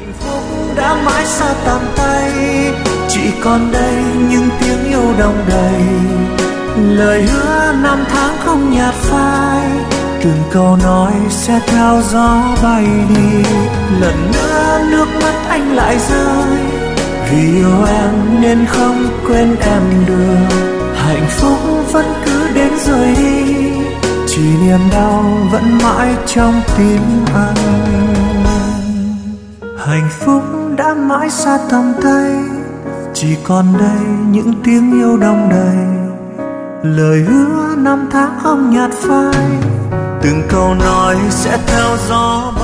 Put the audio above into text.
hạnh phúc đã mãi xa tầm tay, chỉ còn đây những tiếng yêu đong đầy. Lời hứa năm tháng không nhạt phai, từng câu nói sẽ theo gió bay đi. Lần nữa nước mắt anh lại rơi, vì yêu em nên không quên em được. Hạnh phúc vẫn cứ đến rồi đi, chỉ niềm đau vẫn mãi trong tim anh. Hạnh phúc đã mãi xa tầm tay, chỉ còn đây những tiếng yêu đong đầy. Lời hứa năm tháng không nhạt phai, từng câu nói sẽ theo gió bay.